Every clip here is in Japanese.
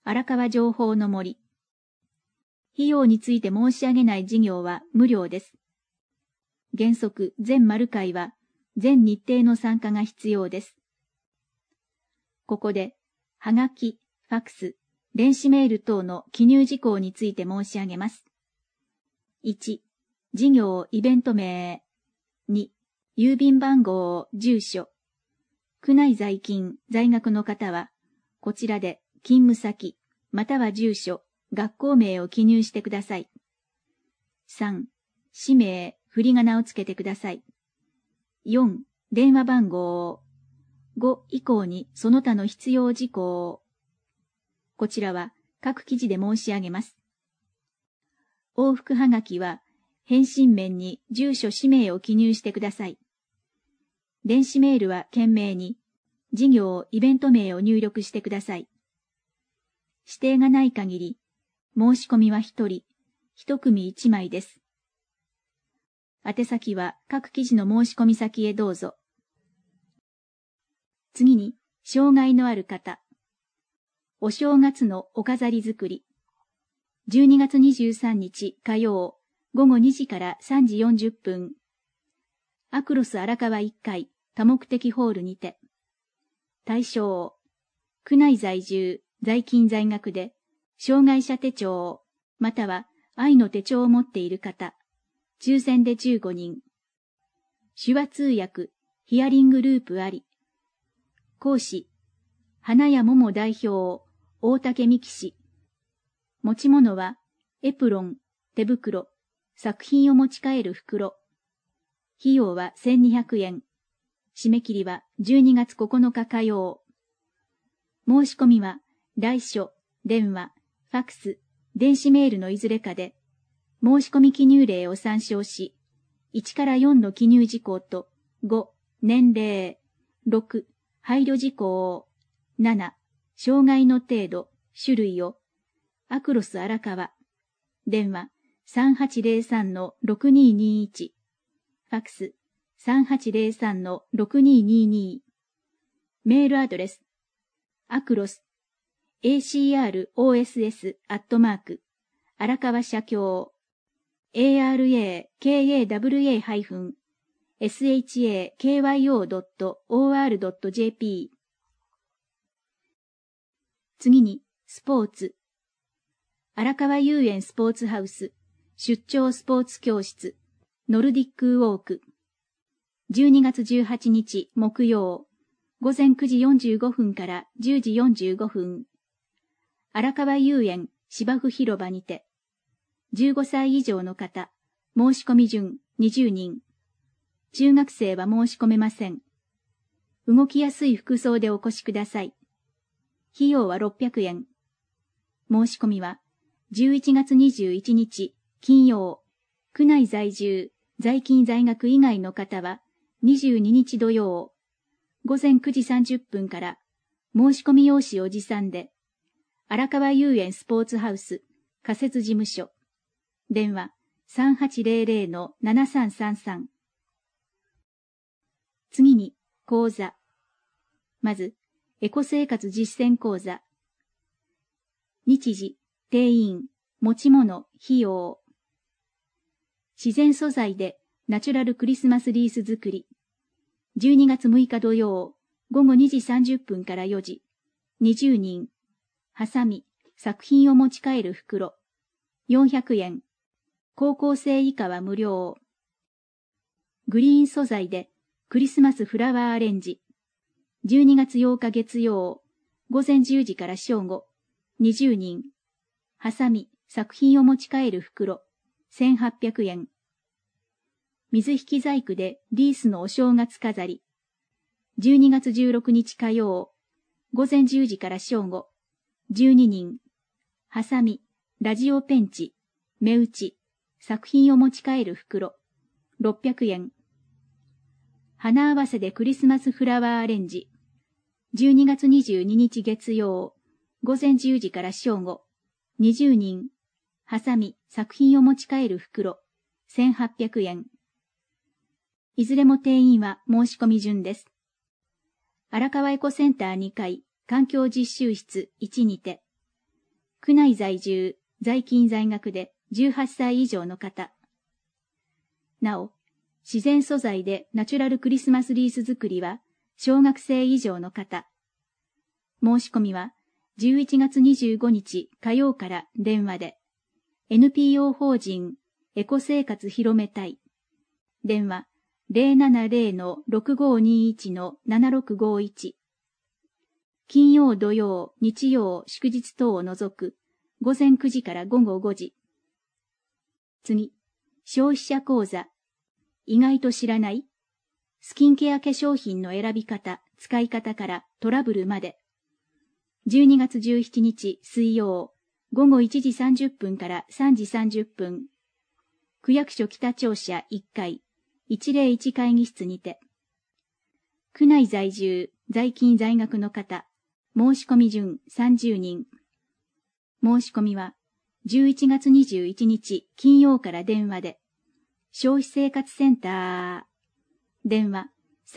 荒川情報の森。費用について申し上げない事業は無料です。原則、全丸会は、全日程の参加が必要です。ここで、はがき、ファックス、電子メール等の記入事項について申し上げます。1、事業イベント名。2、郵便番号、住所。区内在勤、在学の方は、こちらで勤務先、または住所、学校名を記入してください。3、氏名、振り仮名をつけてください。4、電話番号。5以降にその他の必要事項。こちらは各記事で申し上げます。往復はがきは、返信面に住所氏名を記入してください。電子メールは懸命に、事業イベント名を入力してください。指定がない限り、申し込みは1人、1組1枚です。宛先は各記事の申し込み先へどうぞ。次に、障害のある方。お正月のお飾り作り。12月23日火曜、午後2時から3時40分。アクロス荒川1階多目的ホールにて。対象、区内在住、在勤在学で、障害者手帳、または愛の手帳を持っている方、抽選で15人。手話通訳、ヒアリングループあり。講師、花屋桃代表、大竹美希氏。持ち物は、エプロン、手袋、作品を持ち帰る袋。費用は1200円。締め切りは12月9日火曜。申し込みは、来書、電話、ファックス、電子メールのいずれかで、申し込み記入例を参照し、1から4の記入事項と、5、年齢、6、配慮事項、7、障害の程度、種類を、アクロス荒川、電話3803-6221、ファックス3803-6222、メールアドレス、アクロス、across 荒川社協、arakawashakyo.or.jp。 次に、スポーツ。荒川遊園スポーツハウス、出張スポーツ教室、ノルディックウォーク。12月18日木曜、午前9時45分から10時45分。荒川遊園芝生広場にて。15歳以上の方、申し込み順20人。中学生は申し込めません。動きやすい服装でお越しください。費用は600円。申し込みは、11月21日金曜、区内在住、在勤在学以外の方は、22日土曜、午前9時30分から申し込み用紙を持参で、荒川遊園スポーツハウス仮設事務所、電話3800-7333。次に、講座。まず、エコ生活実践講座。日時、定員、持ち物、費用。自然素材でナチュラルクリスマスリース作り。12月6日土曜、午後2時30分から4時。20人。ハサミ、作品を持ち帰る袋。400円。高校生以下は無料。グリーン素材でクリスマスフラワーアレンジ。12月8日月曜、午前10時から正午。20人。ハサミ、作品を持ち帰る袋。1800円。水引細工でリースのお正月飾り。12月16日火曜、午前10時から正午。12人。ハサミ、ラジオペンチ、目打ち、作品を持ち帰る袋。600円。花合わせでクリスマスフラワーアレンジ。12月22日月曜、午前10時から正午。20人。ハサミ、作品を持ち帰る袋。1800円。いずれも定員は申し込み順です。荒川エコセンター2階、環境実習室1にて。 区内在住、在勤在学で18歳以上の方。なお、自然素材でナチュラルクリスマスリース作りは小学生以上の方。申し込みは11月25日火曜から電話で NPO 法人エコ生活広めたい。電話 070-6521-7651。金曜、土曜、日曜、祝日等を除く午前9時から午後5時。次、消費者講座。意外と知らないスキンケア化粧品の選び方、使い方からトラブルまで。12月17日水曜、午後1時30分から3時30分。区役所北庁舎1階、101会議室にて。区内在住、在勤在学の方、申し込み順30人。申し込みは11月21日金曜から電話で。消費生活センター。電話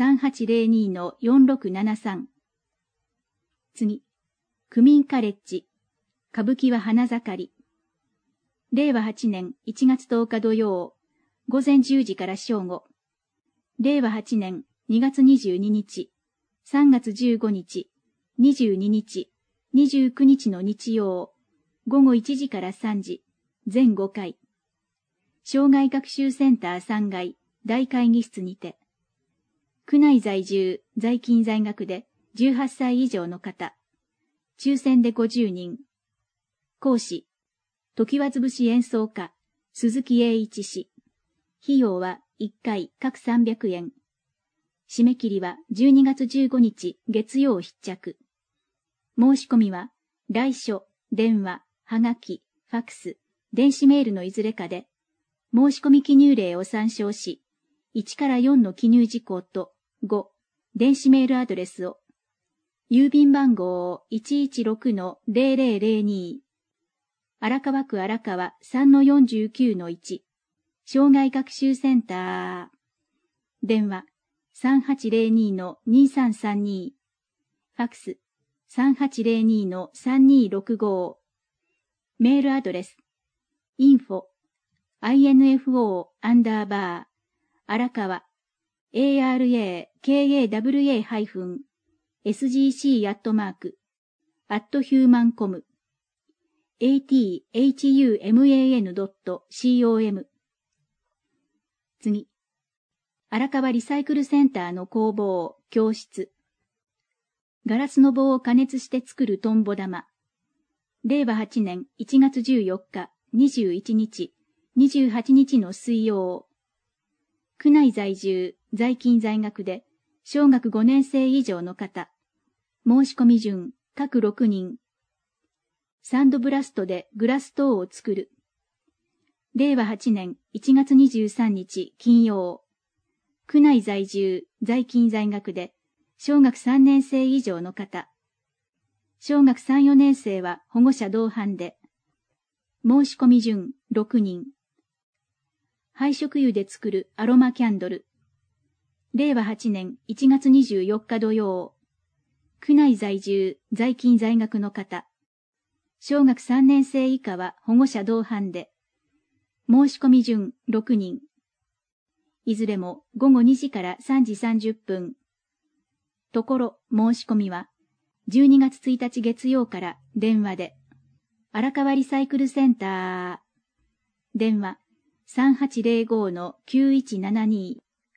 3802-4673。次。区民カレッジ。歌舞伎は花盛り。令和8年1月10日土曜。午前10時から正午。令和8年2月22日。3月15日。22日。29日の日曜。午後1時から3時。全5回。障害学習センター3階大会議室にて。区内在住、在勤在学で18歳以上の方。抽選で50人。講師、常盤潰し演奏家、鈴木英一氏。費用は1回各300円。締め切りは12月15日月曜必着。申し込みは、来書、電話、はがき、ファクス、電子メールのいずれかで、申し込み記入例を参照し、1から4の記入事項と5、電子メールアドレスを、郵便番号 116-0002、荒川区荒川 3-49-1、障害学習センター、電話 3802-2332、ファクス 3802-3265、メールアドレス、info 荒川 arakawa-sgc@human.com athuman.com 次。荒川リサイクルセンターの工房、教室。ガラスの棒を加熱して作るトンボ玉。令和8年1月14日、21日、28日の水曜。区内在住、在勤在学で、小学5年生以上の方。申し込み順、各6人。サンドブラストでグラス等を作る。令和8年1月23日金曜。区内在住、在勤在学で、小学3年生以上の方。小学3、4年生は保護者同伴で。申し込み順、6人。廃食油で作るアロマキャンドル。令和8年1月24日土曜。区内在住、在勤在学の方。小学3年生以下は保護者同伴で。申し込み順6人。いずれも午後2時から3時30分。ところ、申し込みは12月1日月曜から電話で。荒川リサイクルセンター。電話 3805-9172。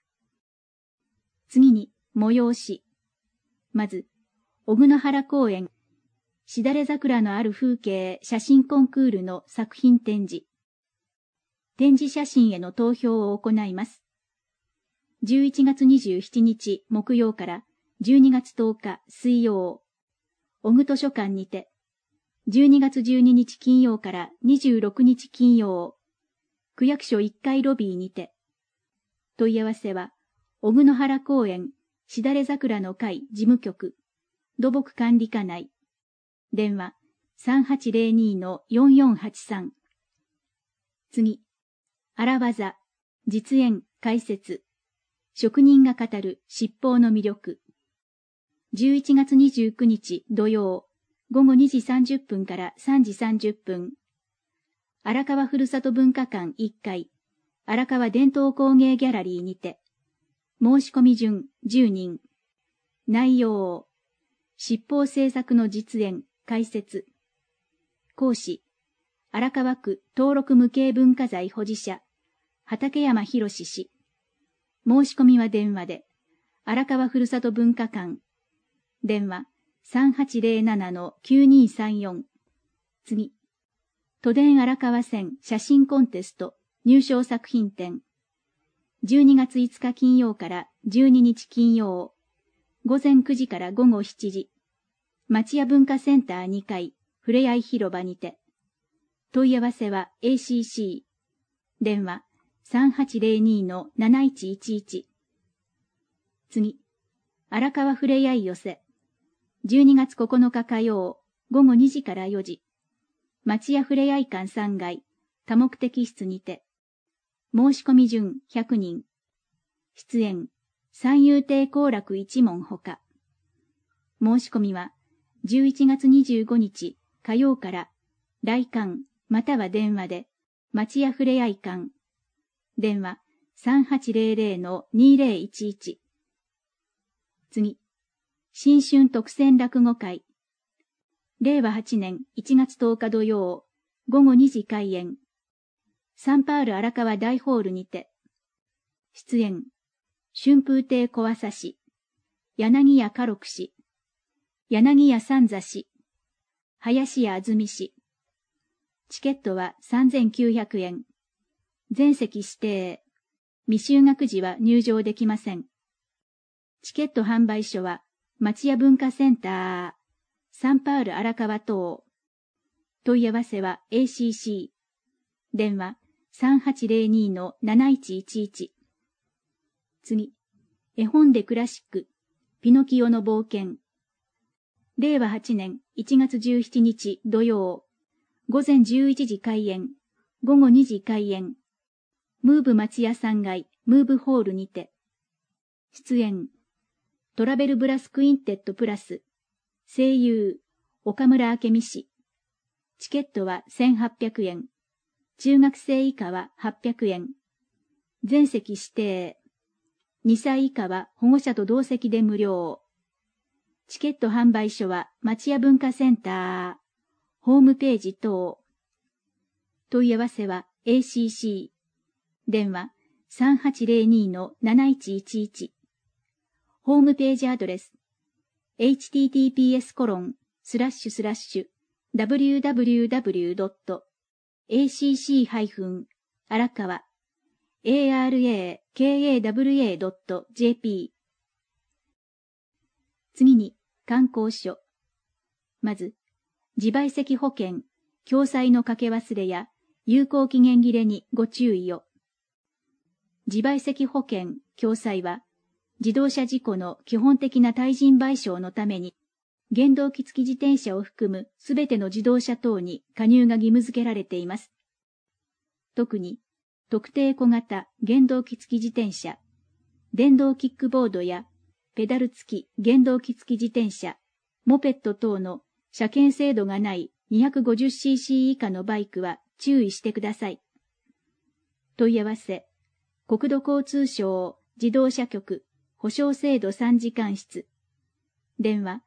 次に、催し。まず、小久野原公園、しだれ桜のある風景写真コンクールの作品展示。展示写真への投票を行います。11月27日木曜から12月10日水曜、小久図書館にて、12月12日金曜から26日金曜、区役所1階ロビーにて。問い合わせは、小久野原公園、しだれ桜の会事務局、土木管理課内。電話、3802-4483。次。荒技、実演、解説。職人が語る七宝の魅力。11月29日土曜、 午後2時30分から3時30分。荒川ふるさと文化館1階、荒川伝統工芸ギャラリーにて。申し込み順10人。内容。七宝制作の実演、解説。講師。荒川区登録無形文化財保持者、畠山博氏。申し込みは電話で。荒川ふるさと文化館。電話。3807-9234。次。都電荒川線写真コンテスト入賞作品展。12月5日金曜から12日金曜。午前9時から午後7時。町屋文化センター2階、ふれあい広場にて。問い合わせは ACC。電話。3802-7111。次。荒川ふれあい寄せ。12月9日火曜、午後2時から4時。町屋ふれあい館3階、多目的室にて。申し込み順100人。出演、三遊亭好楽一門ほか。申し込みは、11月25日火曜から、来館または電話で、町屋ふれあい館。電話、3800-2011。次。新春特選落語会。令和8年1月10日土曜、午後2時開演。サンパウル荒川大ホールにて。出演。春風亭小朝氏、柳家家禄氏、柳家三座氏、林家あずみ氏。チケットは3900円。全席指定。未就学時は入場できません。チケット販売所は、町屋文化センター、サンパウル荒川等。問い合わせは ACC。電話3802-7111。次。絵本でクラシック、ピノキオの冒険。令和8年1月17日土曜。午前11時開演。午後2時開演。ムーブ町屋3階、ムーブホールにて。出演。トラベルブラスクインテッドプラス。声優、岡村明美氏。チケットは1800円。中学生以下は800円。全席指定。2歳以下は保護者と同席で無料。チケット販売所は町屋文化センター、ホームページ等。問い合わせは ACC。電話3802-7111。ホームページアドレス https://www.arakawa.jp。 次に、観光書。まず、自賠責保険、共済のかけ忘れや有効期限切れにご注意を。自賠責保険、共済は、自動車事故の基本的な対人賠償のために、原動機付き自転車を含むすべての自動車等に加入が義務付けられています。特に、特定小型原動機付き自転車、電動キックボードやペダル付き原動機付き自転車、モペット等の車検制度がない 250cc 以下のバイクは注意してください。問い合わせ、国土交通省自動車局保証制度3次官室。電話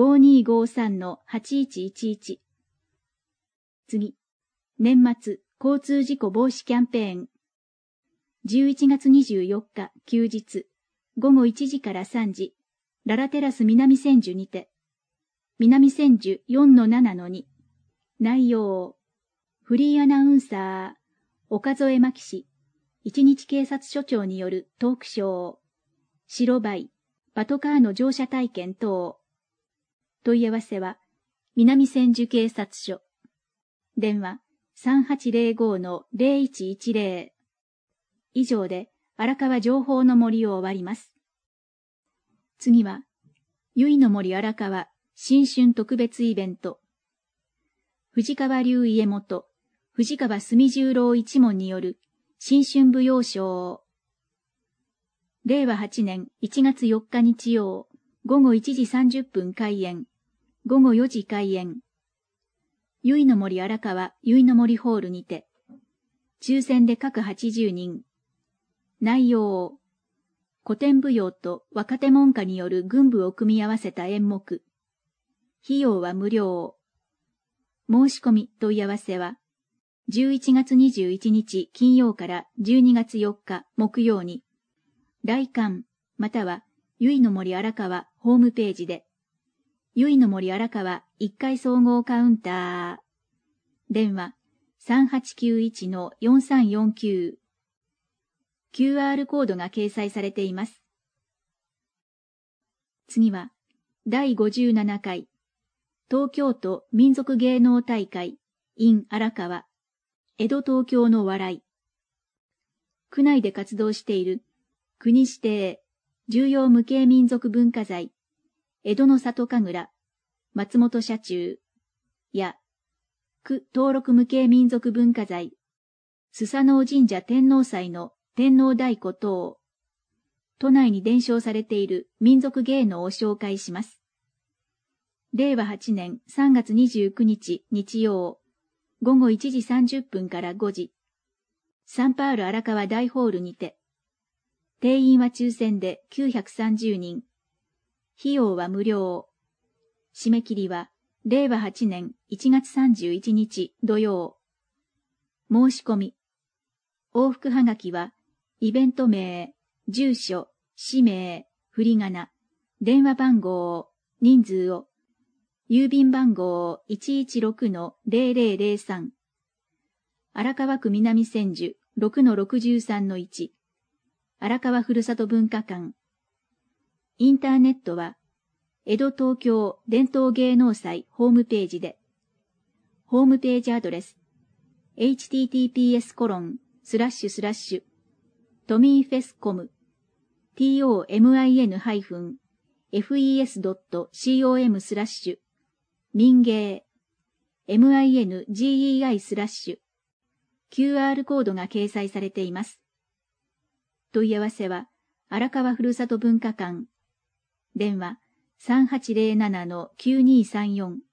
5253-8111。次。年末交通事故防止キャンペーン。11月24日休日。午後1時から3時。ララテラス南千住にて。南千住 4-7-2。内容。フリーアナウンサー、岡添真希氏。一日警察署長によるトークショー。白バイ、パトカーの乗車体験等。問い合わせは、南千住警察署。電話、3805-0110。以上で、荒川情報の森を終わります。次は、ゆいの森荒川、新春特別イベント。藤川流家元、藤川住十郎一門による、新春舞踊ショー。令和8年1月4日日曜、午後1時30分開演。 午後4時開演。由比の森荒川由比の森ホールにて、抽選で各80人。内容、古典舞踊と若手門下による群舞を組み合わせた演目。費用は無料。申し込み問い合わせは、11月21日金曜から12月4日木曜に、来館または由比の森荒川ホームページで、由比の森荒川1階総合カウンター。電話 3891-4349。QR コードが掲載されています。次は、第57回、東京都民族芸能大会 in 荒川、江戸東京の笑い。区内で活動している、国指定、重要無形民族文化財、江戸の里神楽、松本社中や、区登録無形民族文化財、須佐能神社天皇祭の天皇太鼓等、都内に伝承されている民族芸能を紹介します。令和8年3月29日日曜、午後1時30分から5時、サンパウロ荒川大ホールにて、定員は抽選で930人、費用は無料。締め切りは、令和8年1月31日土曜。申し込み。往復はがきは、イベント名、住所、氏名、振り仮名、電話番号、人数を、郵便番号 116-0003。荒川区南千住 6-63-1。荒川ふるさと文化館。インターネットは、江戸東京伝統芸能祭ホームページで、ホームページアドレス、https://tominfes.com tomin-fes.com/ 民芸 mingei/ QR コードが掲載されています。問い合わせは、荒川ふるさと文化館。電話 3807-9234